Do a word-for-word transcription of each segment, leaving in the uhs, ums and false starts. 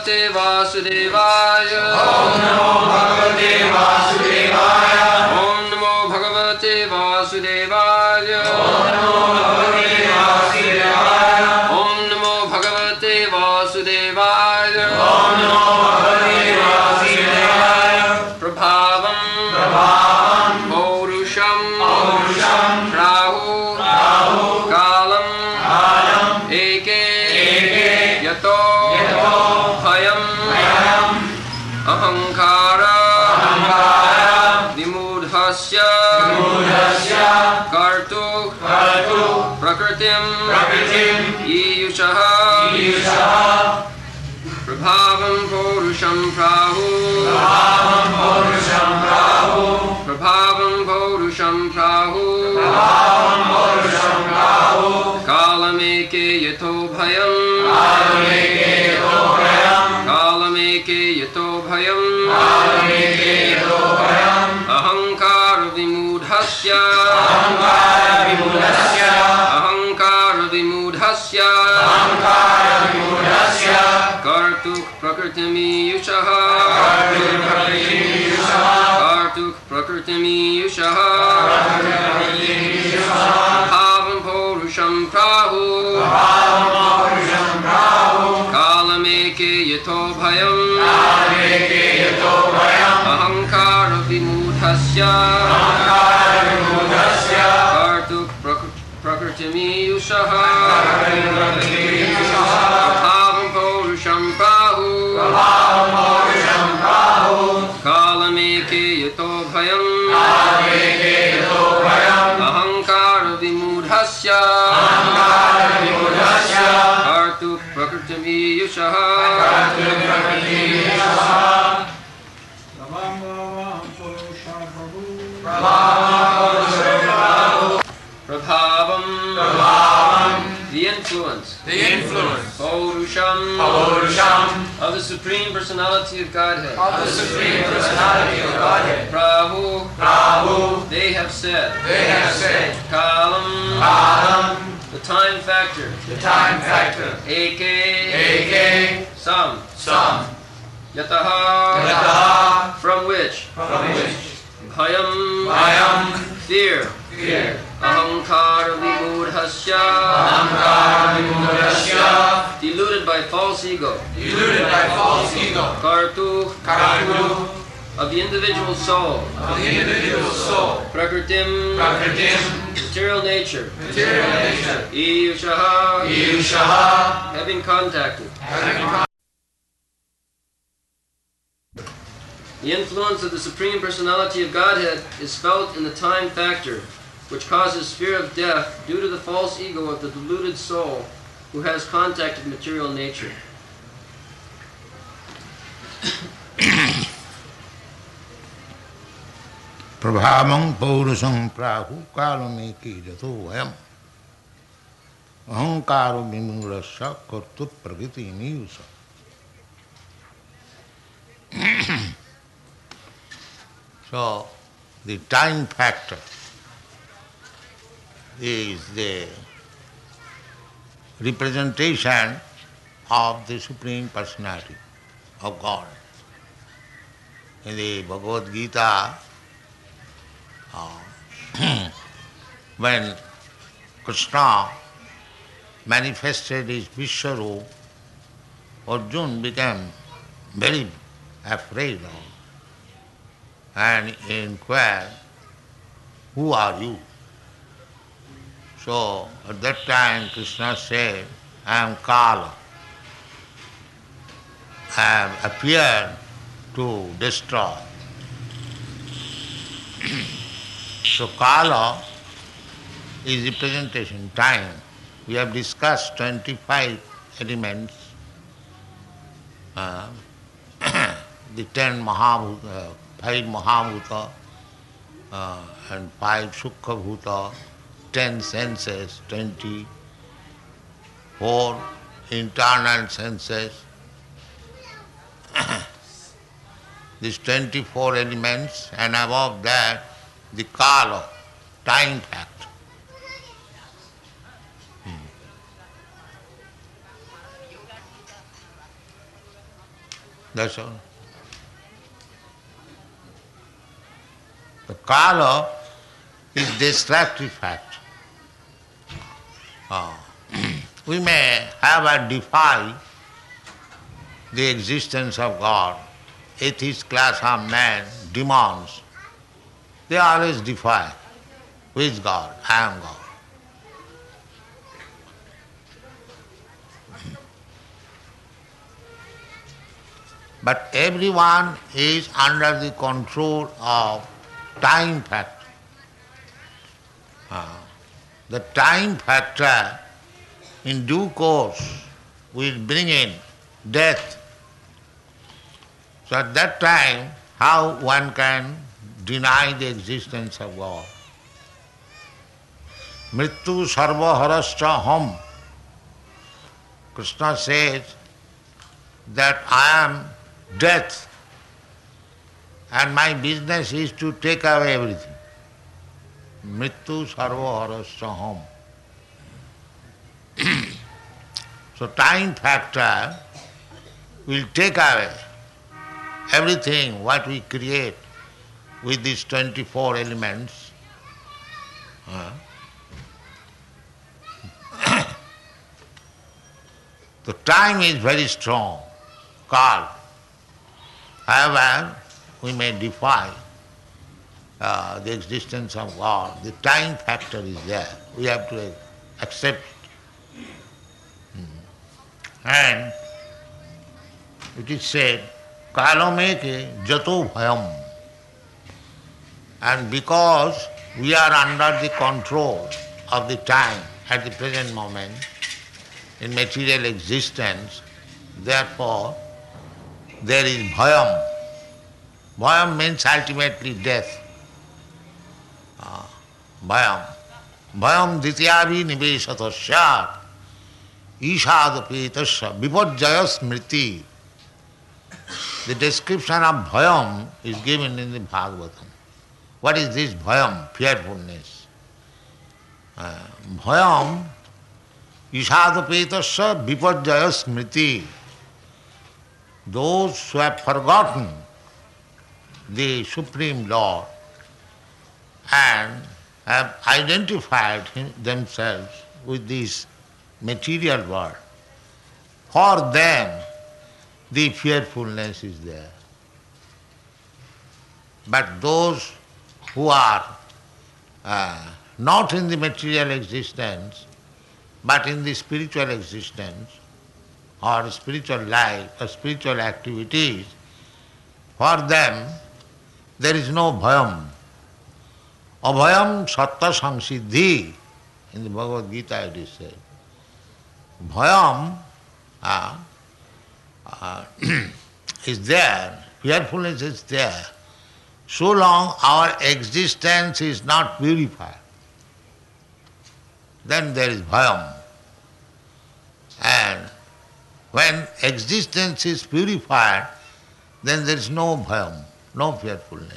Bhagavate Vasudevaya. Om Namo Bhagavate Vasudevaya. Om Namo Bhagavate Vasudevaya. Om Namo Bhagavate Vasudevaya. Om Namo Bhagavate Vasudevaya. Om Namo Bhagavate Vasudevaya. Prabhavam Prabhavam Paurusham Paurusham Rahu Rahu Kalam Kalam Eke Eke Yato Yato Bhayam Bhayam Ahankara Ahankara Vimudhasya Vimudhasya Kartu Kartu Prakritim Prakritim Iyushaha Iyushaha Prabhavam Paurusham Prahu Prabhavam Paurusham Prahu Prabhavam Paurusham Prahu Prabhavam Paurusham Prahu Kalameke Yato Bhayam Kalameke Yato Bhayam Kalameke Yato Bhayam Kalameke Yato Bhayam Ahankara Vimudhasya Ahankara Vimudhasya Ahankara Vimudhasya Ahankara Vimudhasya Kartuk Prakritimi Yushaha Kartuk Prakritim Iyushaha Kartuk Prakritimi Yushaha Prakritim Iyushaha Prabhavam Paurusham Prahu Prabhavam Paurusham Prahu Kalameke Yato Bhayam Kalameke Yato Bhayam Ahankara Vimudhasya Ahankara Vimudhasya Kartuk Prakr- Prakritimi Yushaha Prakritim Iyushaha Prabhavam Paurusham Prahu Prabhavam Paurusham Prahu Kalameke Yato Bhayam Kalameke Yato Bhayam Ahankara Vimudhasya Ahankara Vimudhasya Kartuk Prakritimi Yushaha Kartuk Prakritim Iyushaha Prabhavam Paurusham Prahu. Prabhavam Paurusham Prahu Prabhavam Prabhavam The influence The influence Paurusham Paurusham of the Supreme Personality of Godhead of the Supreme Personality of Godhead. Prahu Prabhu, they have said they have said, Kalam Kalam, the time factor the time factor, Eke Eke, Some some, Yataha Yataha, from which from which, Bhayam Bhayam, fear fear, Ahankara Vimudhasya Ahankara Vimudhasya, deluded by false ego deluded by false ego, Kartu Kartu, of the individual soul of the individual soul, Prakritim Prakritim, material nature material nature, Iyushaha Iyushaha, having contacted having the influence of the Supreme Personality of Godhead is felt in the time factor, which causes fear of death due to the false ego of the deluded soul who has contacted material nature. Prabhavam Paurusham Prahu Kalameke Yato Bhayam Ahankara Vimudhasya Kartuk Prakritim Iyushaha. So, the time factor is the representation of the Supreme Personality of God. In the Bhagavad Gita, uh, when Krishna manifested his Vishwarup, Arjuna became very afraid of and inquired, who are you? So at that time Krishna said, I am Kala. I have appeared to destroy. So Kala is representation, time. We have discussed twenty-five elements, uh, the ten Mahabhuta, five Mahabhuta, uh, and five Sukha Bhuta, ten senses, twenty-four internal senses. These twenty-four elements, and above that, the Kala, time factor. That's all. The Kala is destructive fact. Oh. We may have a defy the existence of God. Atheist class of men, demons, they always defy. Who is God? I am God. But everyone is under the control of time factor. Uh, the time factor in due course will bring in death. So at that time, how one can deny the existence of God? Mrityu sarva harascha hum. Krishna says that I am death and my business is to take away everything. Mrityu sarva harascha hum. So time factor will take away everything what we create with these twenty-four elements. Uh, the time is very strong, Kal. However, we may defy uh, the existence of God. The time factor is there. We have to accept it. And it is said, Kalameke jato bhayam. And because we are under the control of the time at the present moment in material existence, therefore there is bhayam. Bhayam means ultimately death. Uh, bhayam. Bhayam dityavi niveshatasya ishadapetasya vipajjaya smriti. The description of bhayam is given in the Bhagavatam. What is this bhayam? Fearfulness. Uh, bhayam ishadapetasya vipajjaya smriti. Those who have forgotten the Supreme Lord and have identified him, themselves with this material world, for them the fearfulness is there. But those who are uh, not in the material existence, but in the spiritual existence, or spiritual life, or spiritual activities, for them there is no bhayam. Abhayam satta samsiddhi. In the Bhagavad Gita it is said. Bhayam uh, uh, is there, fearfulness is there, so long our existence is not purified. Then there is bhayam. And when existence is purified, then there is no bhayam, no fearfulness.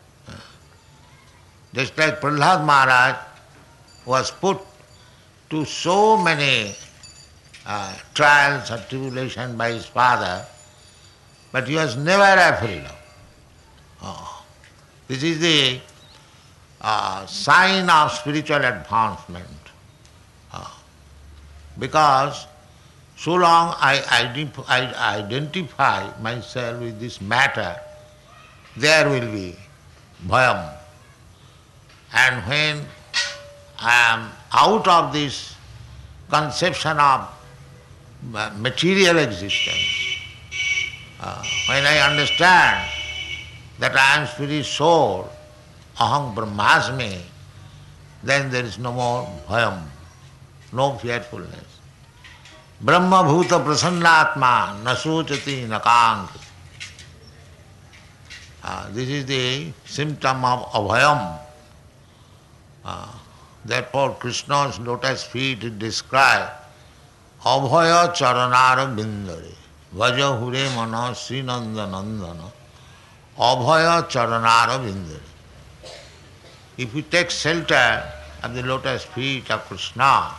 Just like Prahlad Maharaj was put to so many uh, trials or tribulation by his father, but he was never afraid of. Oh. This is the uh, sign of spiritual advancement. Oh. Because so long I, identif- I identify myself with this matter, there will be bhayam. And when I am out of this conception of material existence, uh, when I understand that I am spirit soul, aham brahmasmi, then there is no more bhayam, no fearfulness. Brahma bhuta prasannatma nasochati nakankriti. Uh, this is the symptom of abhayam. Uh, therefore Krishna's lotus feet is described abhaya charanara bindare vaja hure mana srinanda nandana abhaya charanara bindare. If we take shelter of the lotus feet of Krishna,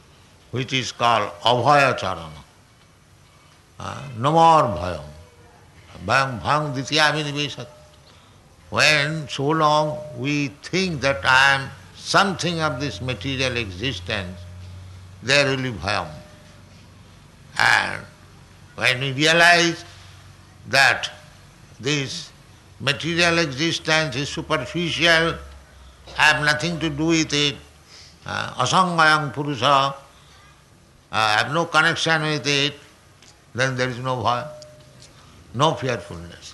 which is called abhaya charana, uh, no more bhayam, Bhang bhang ditya vinivesat. When so long we think that I am something of this material existence, there will be bhayam. And when we realize that this material existence is superficial, I have nothing to do with it, uh, asangayam purusha, I have no connection with it, then there is no bhaya, no fearfulness.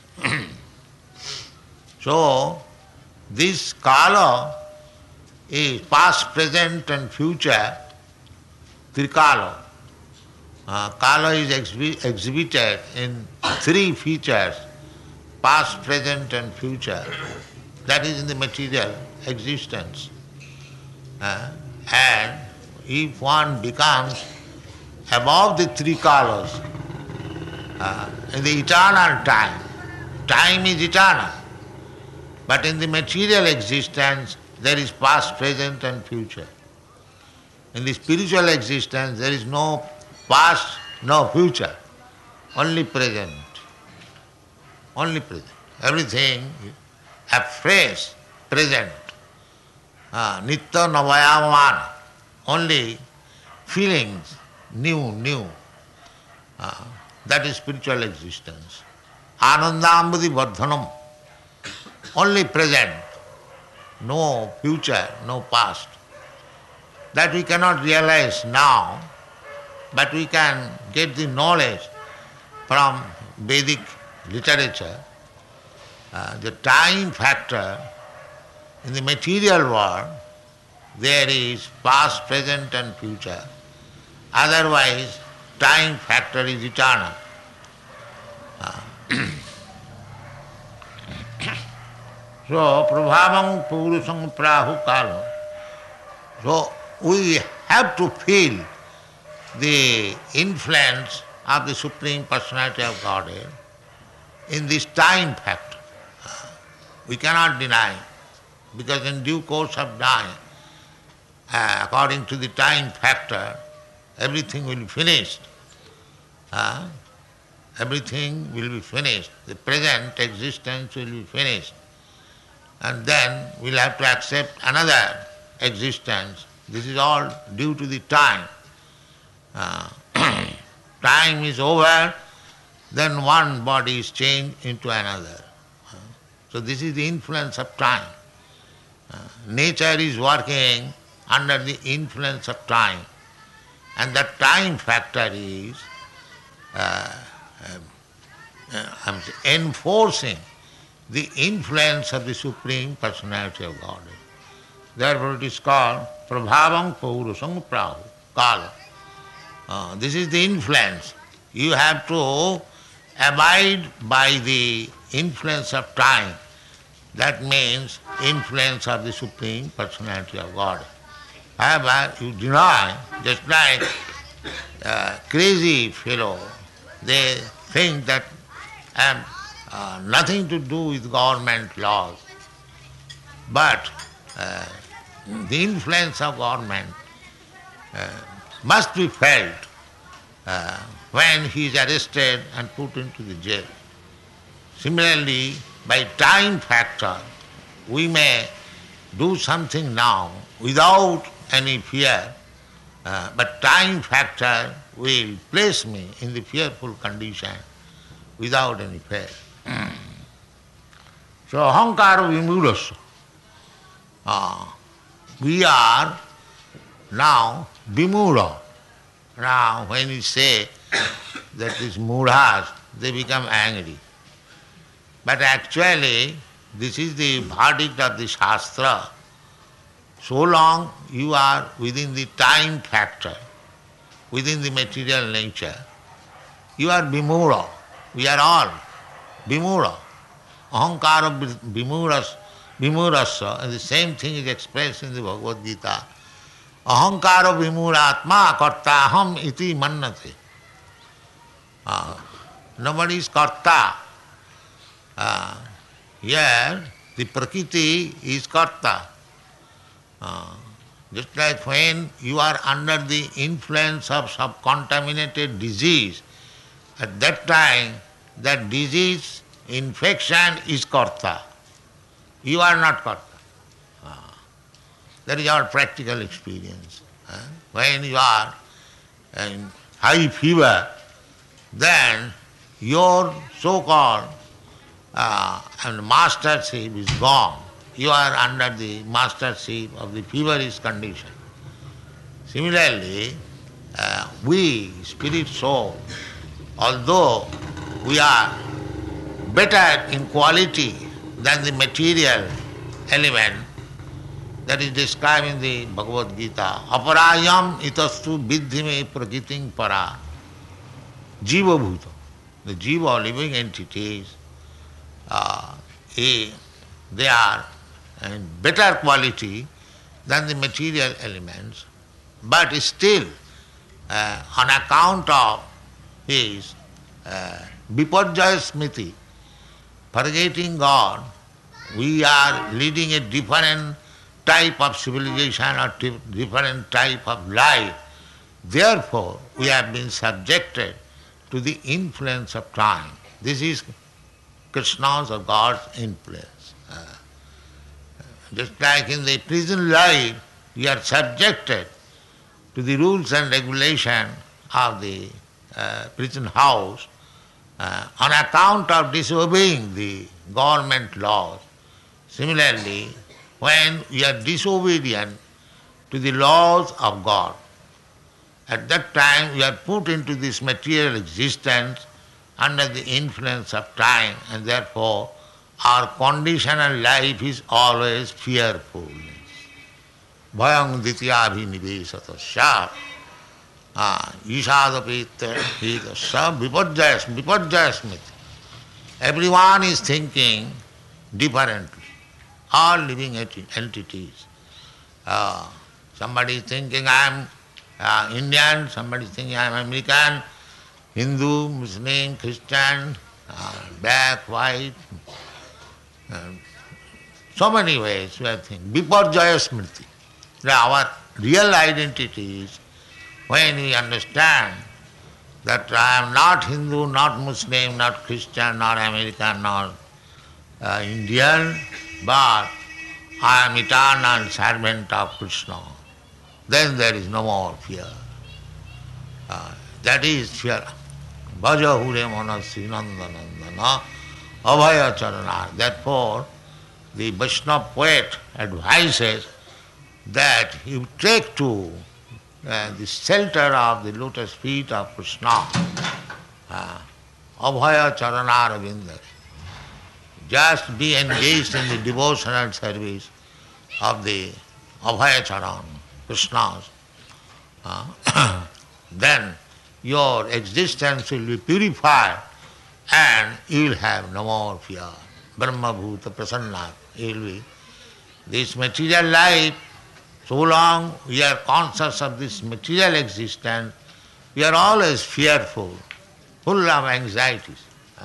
So, this kala is past, present and future, trikala. Uh, kala is exhi- exhibited in three features, past, present and future. That is in the material existence. Uh, and if one becomes above the three kalas, uh, in the eternal time, time is eternal. But in the material existence, there is past, present and future. In the spiritual existence, there is no past, no future, only present. Only present. Everything afresh, present. Uh, Nitya navayamaman, only feelings, new, new. Uh, that is spiritual existence. Anandambudi vardhanam, only present, no future, no past. That we cannot realize now, but we can get the knowledge from Vedic literature. Uh, the time factor in the material world, there is past, present and future. Otherwise, time factor is eternal. Uh, So, prabhavam purusam prahu kala. So, we have to feel the influence of the Supreme Personality of Godhead in this time factor. We cannot deny, because in due course of time, uh, according to the time factor, everything will be finished. Uh, everything will be finished. The present existence will be finished. And then we'll have to accept another existence. This is all due to the time. Uh, time is over, then one body is changed into another. Uh, so this is the influence of time. Uh, nature is working under the influence of time. And that time factor is uh, uh, uh, enforcing the influence of the Supreme Personality of Godhead. Therefore it is called prabhavam paurusam prahu, kala. Uh, this is the influence. You have to abide by the influence of time. That means influence of the Supreme Personality of Godhead. However, you deny, just like a crazy fellow, they think that I am Uh, nothing to do with government laws. But uh, the influence of government uh, must be felt uh, when he is arrested and put into the jail. Similarly, by time factor, we may do something now without any fear, uh, but time factor will place me in the fearful condition without any fear. So, ahankara vimudasya. Uh, we are now vimudha. Now, when we say that these mudhas, they become angry. But actually, this is the verdict of the Shastra. So long you are within the time factor, within the material nature, you are vimudha. We are all vimudha. Ahankara vimudhas, vimudhasya, and the same thing is expressed in the Bhagavad Gita. Ahankara vimudhatma kartaham iti mannate. Uh, nobody is karta. Uh, here, the prakriti is karta. Uh, just like when you are under the influence of some contaminated disease, at that time that disease, infection is karta. You are not karta. Ah. That is our practical experience. Ah. When you are in high fever, then your so-called uh, and mastership is gone. You are under the mastership of the feverish condition. Similarly, uh, we, spirit soul, although we are better in quality than the material element that is described in the Bhagavad Gita, aparayam itastu viddhime prakritim para jiva bhuta. The jiva, living entities, uh, eh, they are in better quality than the material elements, but still, uh, on account of his uh, viparjaya smriti, forgetting God, we are leading a different type of civilization or di- different type of life. Therefore, we have been subjected to the influence of time. This is Krishna's or God's influence. Uh, just like in the prison life, we are subjected to the rules and regulation of the uh, prison house uh, on account of disobeying the government laws. Similarly, when we are disobedient to the laws of God, at that time we are put into this material existence under the influence of time, and therefore our conditional life is always fearful. Bhayang dityabhinivesatasya ishadapita hitasya viparjaya viparjaya smriti. Everyone is thinking differently. All living entities. Uh, somebody is thinking I am uh, Indian, somebody is thinking I am American, Hindu, Muslim, Christian, uh, black, white. Uh, so many ways we are thinking. Viparjaya smriti. Our real identity is when we understand that I am not Hindu, not Muslim, not Christian, not American, not uh, Indian, but I am eternal servant of Krishna. Then there is no more fear. Uh, that is fear. Bhaja hure manasi nandanandana abhaya charana. Therefore, the Vaishnava poet advises that you take to uh, the shelter of the lotus feet of Krishna, uh, abhaya charana ravindari. Just be engaged in the devotional service of the Abhaya Charan, Krishna's. Uh, then your existence will be purified and you will have no more fear. Brahma Bhuta Prasanna. You will be. This material life, so long we are conscious of this material existence, we are always fearful, full of anxieties.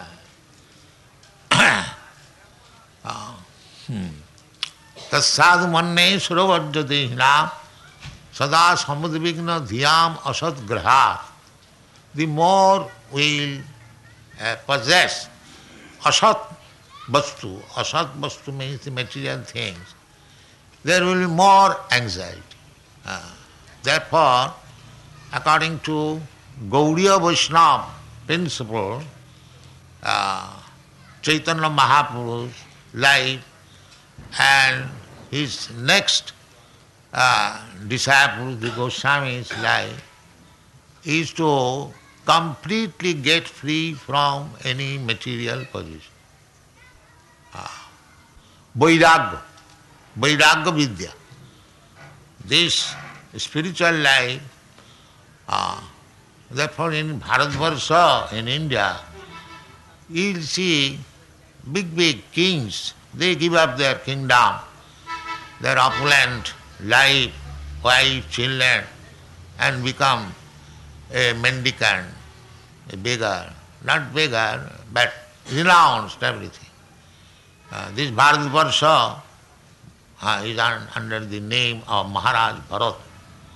तत्साधु मन्ने सुरवज्र देहिना सदा समुद्विग्न धियाम असत ग्रहा. The more we uh, possess asat vastu, asat vastu means the material things, there will be more anxiety. Uh, therefore, according to Gaudiya Vaishnava principle, uh, Chaitanya Mahaprabhu's life and his next uh, disciple, the Goswami's life, is to completely get free from any material position. Ah. Vairagya, Vairagya Vidya. This spiritual life, uh, therefore in Bharatvarsha, in India, you'll see big, big kings, they give up their kingdom, their opulent life, wife, children, and become a mendicant, a beggar. Not beggar, but renounced everything. Uh, this Bharatvarsha uh, is un, under the name of Maharaj Bharat.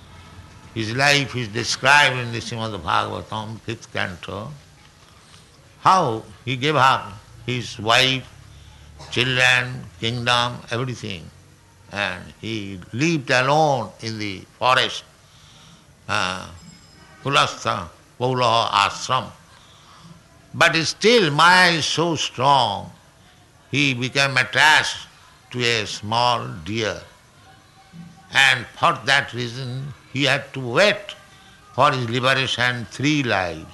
His life is described in the Srimad Bhagavatam, fifth canto. how he gave up his wife, children, kingdom, everything. And he lived alone in the forest, uh, Kulastha, Paulaha ashram. But still Maya is so strong, he became attached to a small deer. And for that reason he had to wait for his liberation three lives.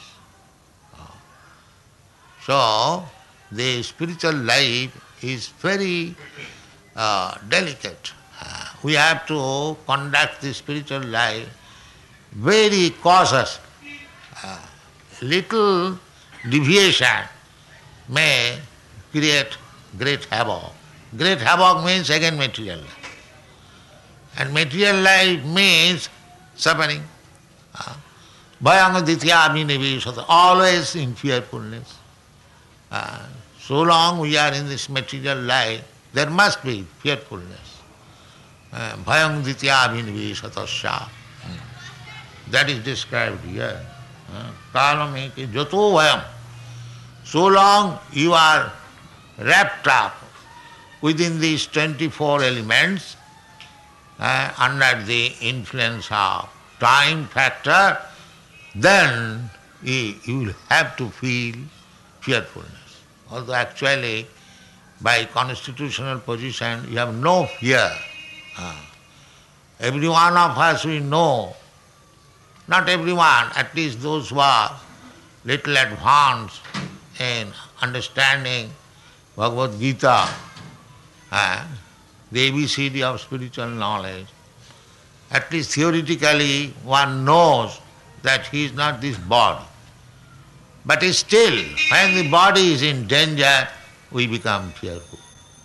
So the spiritual life is very uh, delicate. Uh, we have to conduct the spiritual life very cautious. Uh, little deviation may create great havoc. Great havoc means again material life. And material life means suffering. Bhayanga ditya abhinivesata, always in fearfulness. Uh, so long we are in this material life, there must be fearfulness. Bhayang ditya abhinivesata. That is described here. Kala ki jato bhayam. So long you are wrapped up within these twenty-four elements, uh, under the influence of time factor, then you, you will have to feel fearfulness. Although actually by constitutional position you have no fear. Uh, every one of us we know, not everyone, at least those who are little advanced in understanding Bhagavad Gita, uh, the A B C D of spiritual knowledge, at least theoretically one knows that he is not this body. But still, when the body is in danger, we become fearful.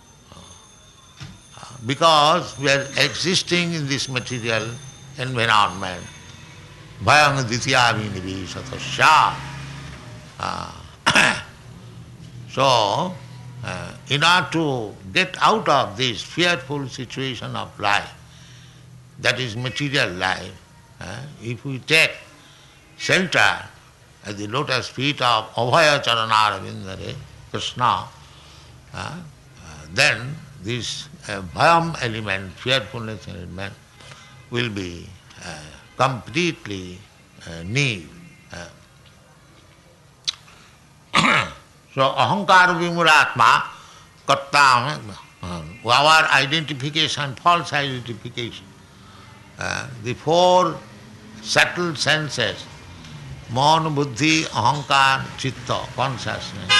Because we are existing in this material environment. Bhayang ditya abhinivesata. So, uh, in order to get out of this fearful situation of life, that is material life, uh, if we take shelter at the lotus feet of Abhaya Charanarvindare, Krishna, uh, uh, then this uh, bhayam element, fearfulness element, will be uh, completely uh, nil. Uh, So ahankara vimuratma katta, uh, our identification, false identification. Uh, the four settled senses, man, buddhi, ahankar, chitta, consciousness.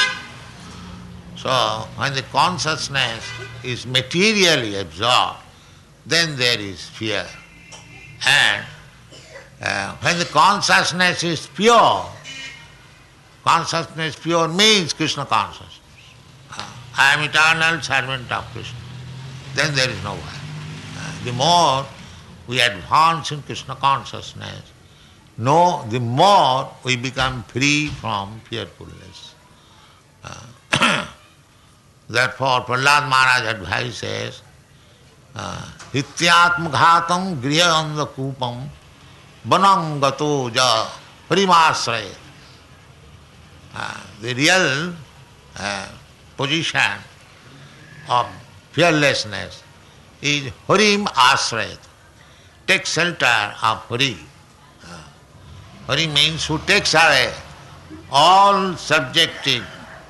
So when the consciousness is materially absorbed, then there is fear. And uh, when the consciousness is pure, consciousness pure means Krishna consciousness. Uh, I am eternal servant of Krishna. Then there is no way. Uh, the more we advance in Krishna consciousness, no, the more we become free from fearfulness. Uh, therefore, Prahlad Maharaj advises, Hityatma ghatam grihayanda kupam vanam gato ja parimasraya. Uh, the real uh, position of fearlessness is Harim Asrayat. Take shelter of Hari. Uh, Hari means who takes away all subjective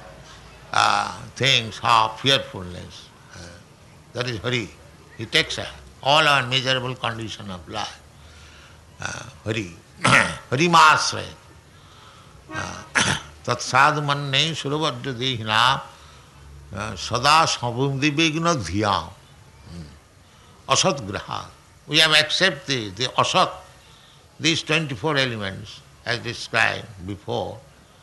uh, things of fearfulness. Uh, that is Hari. He takes away all our miserable condition of life. Uh, Hari. Harim Asrayat. Uh, Tat sadhu manne suravadya dehina sada sambuddhi vigna dhyam. Asat graha. We have accepted the asat, these twenty-four elements as described before,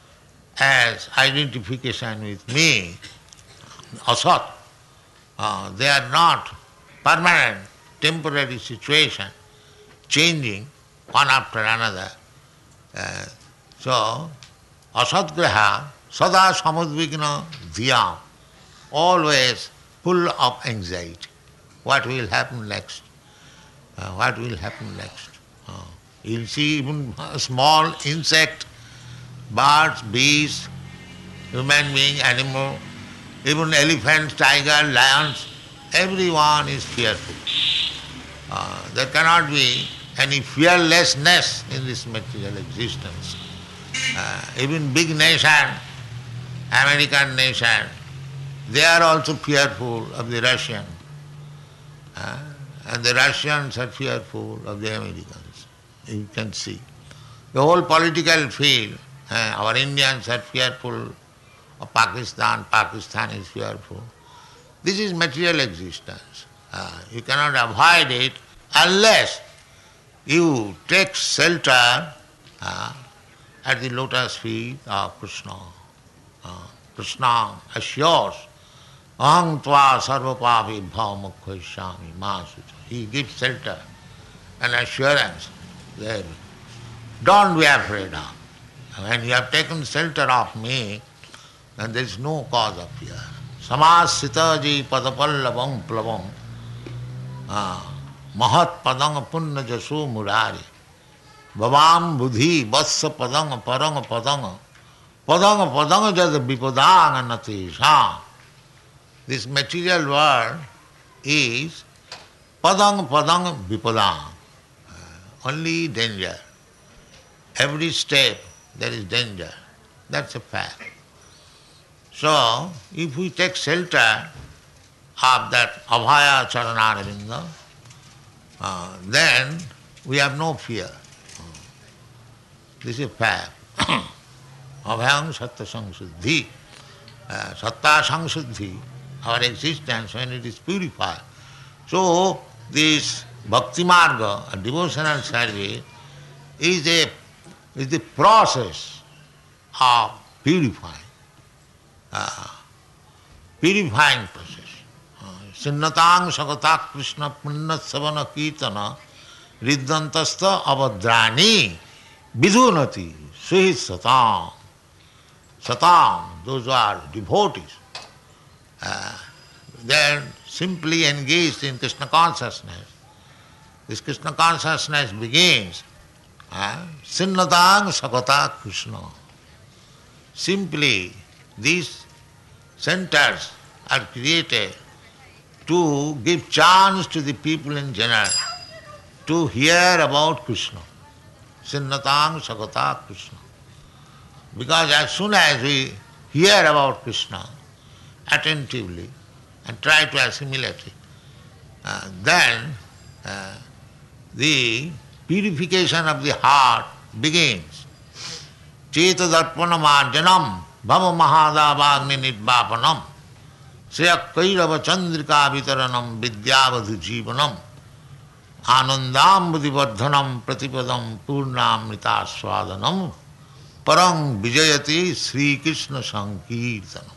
as identification with me. Asat. Uh, they are not permanent, temporary situation, changing one after another. Uh, so, asatgraha, sada samudvigna dhyam, always full of anxiety. What will happen next? Uh, what will happen next? Uh, you'll see even a small insect, birds, bees, human being, animal, even elephants, tigers, lions, everyone is fearful. Uh, there cannot be any fearlessness in this material existence. Uh, even big nation, American nation, they are also fearful of the Russian. Uh, and the Russians are fearful of the Americans. You can see. The whole political field, uh, our Indians are fearful of Pakistan, Pakistan is fearful. This is material existence. Uh, you cannot avoid it unless you take shelter uh, at the lotus feet of Krishna. Uh, Krishna assures, Aham tva sarvapavi bhavamukhvaishyami ma sucha. He gives shelter and assurance that don't be afraid of. When you have taken shelter of me, then there is no cause of fear. Samasitaji padapallavam plavam mahat padang punna jasu murari bhavam buddhi vassa padang parang padang padang padang jad vipadang anatisham. This material world is padang padang vipadang, only danger. Every step there is danger. That's a fact. So, if we take shelter of that Abhaya Charanaravinda, uh, then we have no fear. This is a fact. Abhayam Satta Samsuddhi. Uh, Satta Samsuddhi, our existence when it is purified. So, this Bhakti Marga, a devotional service, is a is the process of purifying. Uh, purifying process. Sinnatang Sakata Krishna Punnat Savana Kirtana Riddantasta Avadrani Vidunati Suhit Satam. Satam, those who are devotees, uh, they are simply engaged in Krishna consciousness. This Krishna consciousness begins uh, Sinnatang Sakata Krishna. Simply these centers are created to give chance to the people in general to hear about Krishna. Sinnatang Sakata Krishna. Because as soon as we hear about Krishna attentively and try to assimilate it, uh, then uh, the purification of the heart begins. Cheta darpana marjanam bhava mahadavagni nidvapanam sriya kairava chandrika vitaranam vidyavadhu jivanam anandam buddhivardhanam pratipadam purnamrita swadanam parang vijayati Sri Krishna Sankirtanam.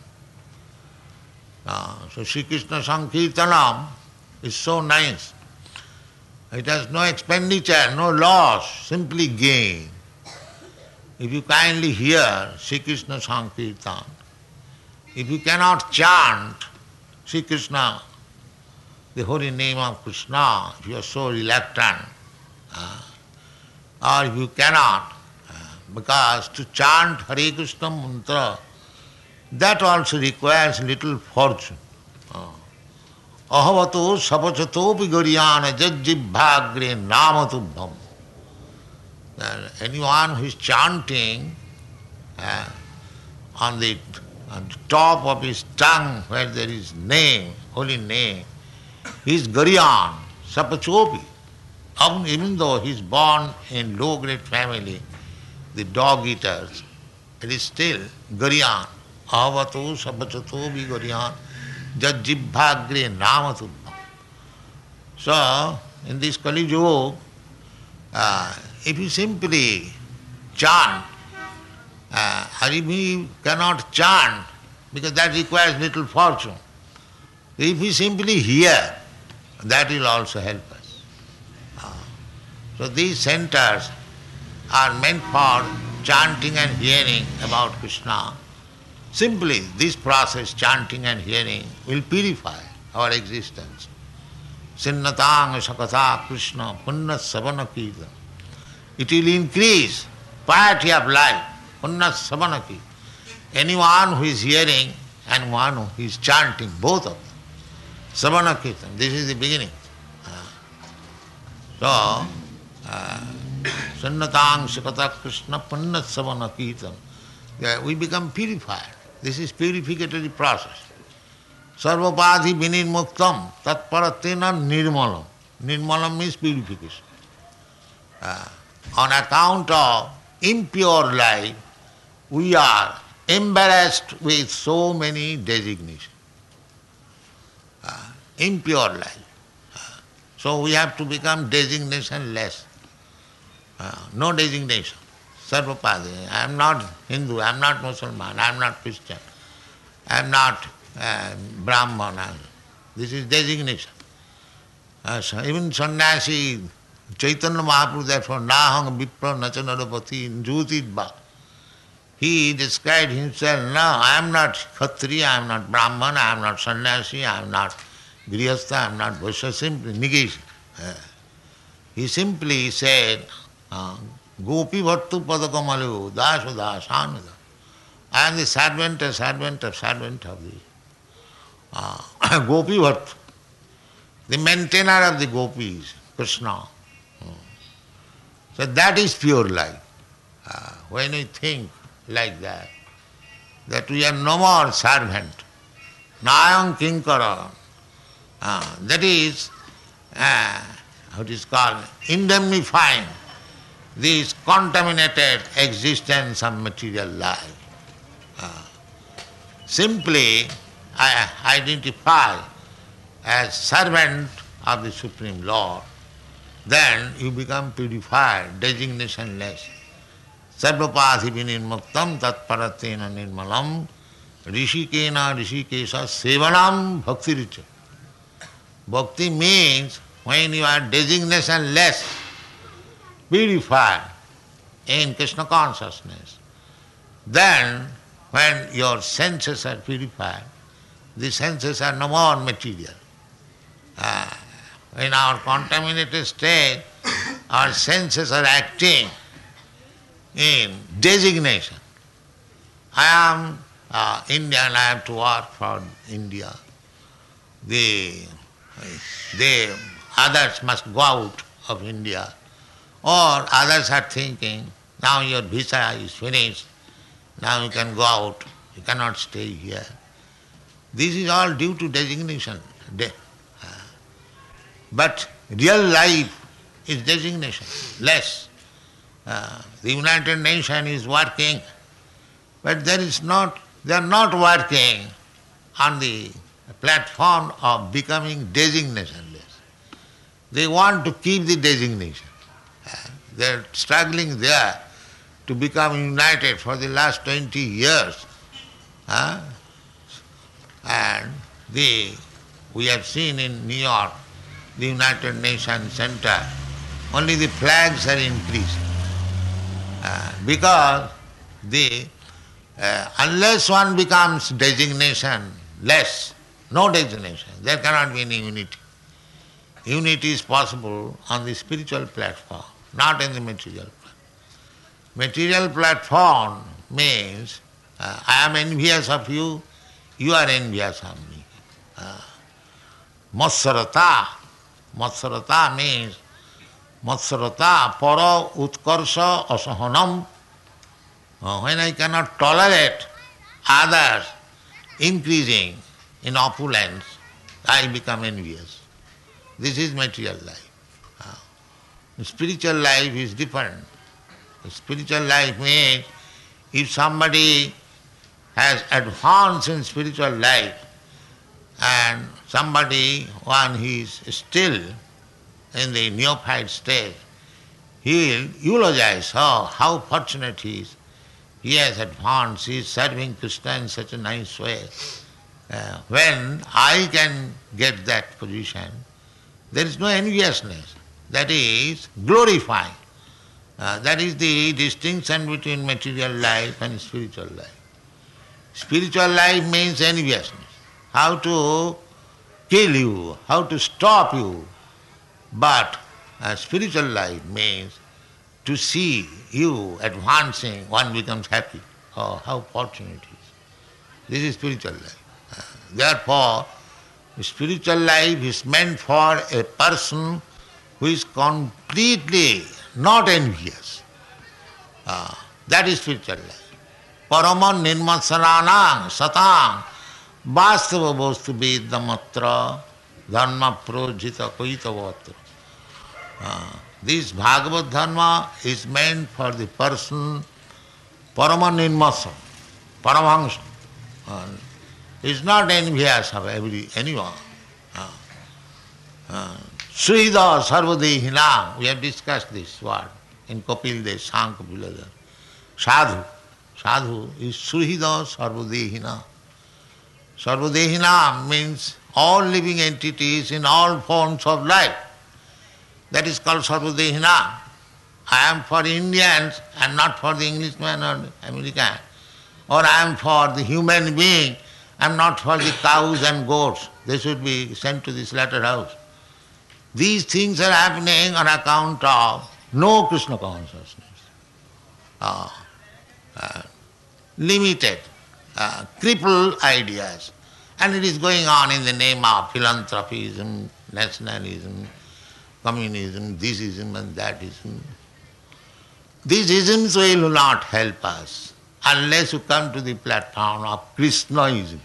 Uh, so Sri Krishna Sankirtanam is so nice. It has no expenditure, no loss, simply gain. If you kindly hear Sri Krishna Sankirtan, if you cannot chant Sri Krishna, the holy name of Krishna, if you are so reluctant, uh, or if you cannot, uh, because to chant Hare Krishna mantra, that also requires little fortune. Ahavato sapachatopi garyana jajjibhagre namatubham. Anyone who is chanting uh, on, the, on the top of his tongue where there is name, holy name, he is garyan, sapachopi. Even though he is born in low-grade family, the dog eaters, it is still garyan. Ahavato sapachatopi garyan jajjibhagre namatubham. So, in this Kali Yuga, uh, if you simply chant, uh, or if you cannot chant, because that requires little fortune, if you simply hear, that will also help us. Uh, so these centers are meant for chanting and hearing about Krishna. Simply this process, chanting and hearing, will purify our existence. Sinnatang sakata Krishna punnat savana kirtan. It will increase piety of life, punnat savana kirtan. anyone who is hearing and one who is chanting, both of them. Savana Kirtan, this is the beginning. So, Sannatang Sikata Krishna Pannat Savana Kirtan. We become purified. This is purificatory process. Sarvapadhi vinirmuktam tatparatena nirmalam. Nirmalam means purification. Uh, on account of impure life, we are embarrassed with so many designations. Uh, impure life. Uh, so we have to become designation-less. Uh, no designation. Sarvapadhi. I am not Hindu, I am not Muslim, I am not Christian, I am not uh, Brahman. This is designation. Uh, so even sannyasi, Chaitanya Mahaprabhu, therefore, Nahang Vipra Nachanarapati Jyotidva. He described himself, no, I am not Khatriya, I am not Brahman, I am not sannyasi, I am not Grihastha, I am not Vaishya, simply negation. Uh, he simply said, uh, Gopi Bhattu Padakamalu, Dasu Dasanada. I am the servant, a servant, a servant of the uh, Gopi Bhattu, the maintainer of the gopis, Krishna. So that is pure life. Uh, when we think like that, that we are no more servant, Nayam Kinkara, uh, that is, uh, what is called, indemnifying this contaminated existence of material life. Uh, simply I identify as servant of the Supreme Lord, then you become purified, designation-less. Sarvapadhi vinirmuktam tatparatena nirmalam rishikena rishikesa sevanam bhakti-richa. Bhakti means when you are designation-less, purified in Krishna consciousness, then when your senses are purified, the senses are no more material. Uh, in our contaminated state, our senses are acting in designation. I am uh, Indian, I have to work for India. The, the others must go out of India. Or others are thinking, now your visa is finished, now you can go out, you cannot stay here. This is all due to designation. But real life is designation, less. Uh, the United Nations is working, but there is not, they are not working on the platform of becoming designationless. They want to keep the designation. They are struggling there to become united for the last twenty years. Huh? And the, we have seen in New York, the United Nations Center, only the flags are increased. Uh, because the, uh, unless one becomes designation less, no designation, there cannot be any unity. Unity is possible on the spiritual platform, not in the material platform. Material platform means uh, I am envious of you, you are envious of me. Uh, Matsarata. Matsarata means Matsarata para utkarsha asahanam. Uh, when I cannot tolerate others increasing in opulence, I become envious. This is material life. Uh, spiritual life is different. Spiritual life means if somebody has advanced in spiritual life and somebody, when he is still in the neophyte state, he will eulogize, oh, how fortunate he is. He has advanced, he is serving Krishna in such a nice way. Uh, when I can get that position, there is no enviousness. That is glorifying. Uh, that is the distinction between material life and spiritual life. Spiritual life means enviousness. How to kill you, how to stop you. But uh, spiritual life means to see you advancing, one becomes happy. Oh, how fortunate it is. This is spiritual life. Uh, Therefore, spiritual life is meant for a person who is completely not envious. Uh, that is spiritual life. Paraman nirmatsaranang satang vastava bostu vedamatra dharma projita kaitavatra. This Bhagavad Dharma is meant for the person Paraman nirmatsa, Paramahansa. Uh, is not envious of every anyone. Uh, uh, Srida Sarvadehinam, we have discussed this word in Kapil Dev, Sankapilada. Sadhu. Sadhu is Srida Sarvadehina. Sarvadehina means all living entities in all forms of life. That is called Sarvadehina. I am for Indians and not for the Englishman or American. Or I am for the human being, I am not for the cows and goats. They should be sent to the slaughterhouse. These things are happening on account of no Krishna consciousness. Uh, uh, limited, uh, crippled ideas. And it is going on in the name of philanthropism, nationalism, communism, thisism and that-ism. These isms will not help us unless you come to the platform of Krishnaism.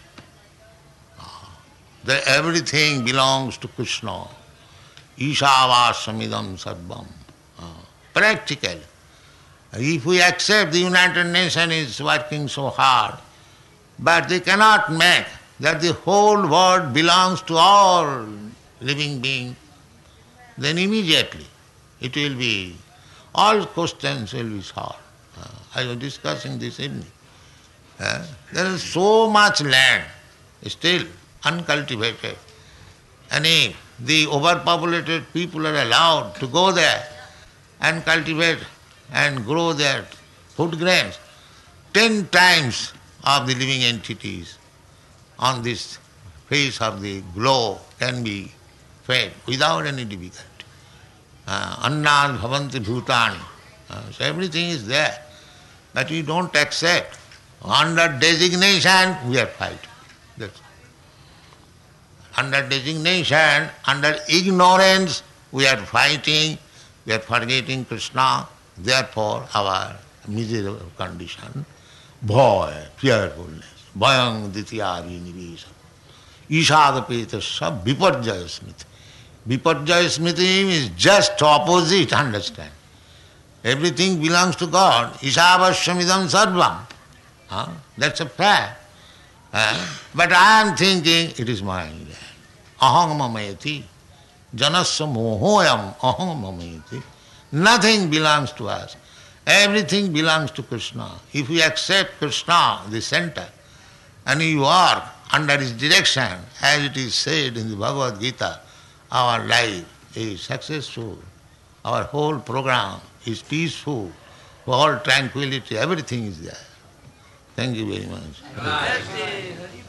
That everything belongs to Krishna. Ishavāsamidam sarvam. Practical. If we accept the United Nations is working so hard, but they cannot make that the whole world belongs to all living beings, then immediately it will be, all questions will be solved. Uh, I was discussing this evening. Uh, there is so much land still uncultivated, and if the overpopulated people are allowed to go there and cultivate and grow their food grains, ten times of the living entities on this face of the globe can be fed without any difficulty. Annād bhavanti bhūtāni. Uh, so everything is there. But we don't accept. Under designation, we are fighting. That's all. Under designation, under ignorance, we are fighting, we are forgetting Krishna. Therefore, our miserable condition, bhoy, fearfulness, bhayang ditya vinivesa, ishadapetasya viparjaya smriti. Viparjaya smriti is just opposite, understand. Everything belongs to God. Ishavashamidam sarvam. Huh? That's a fact. Uh, but I am thinking it is mine. Aham mamayati. Janasya mohoyam aham mamayati. Nothing belongs to us. Everything belongs to Krishna. If we accept Krishna, the center, and we work under his direction, as it is said in the Bhagavad Gita, our life is successful. Our whole program is peaceful. All tranquility, everything is there. Thank you very much.